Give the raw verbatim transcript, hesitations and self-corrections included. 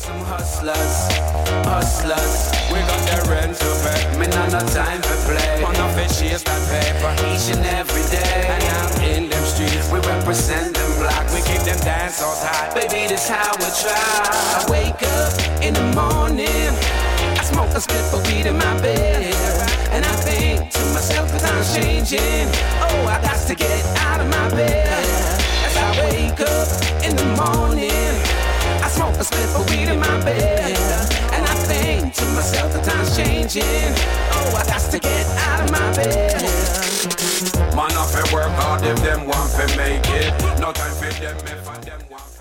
some hustlers, hustlers. We got the rent to pay. Me not no time for play. On off it chase that paper each and every day. And out in them streets, we represent them blocks. We keep them dance all tight. Baby, this how we try. I wake up in the morning. I smoke a split for weed in my bed. And I think to myself that I'm changing. Oh, I got to get out of my bed. As I wake up in the morning, I smoke a split for weed in my bed. And I think to myself that time's changing. Oh, I got to get out of my bed. Man, off and work hard if them want to make it. No time for them if I them want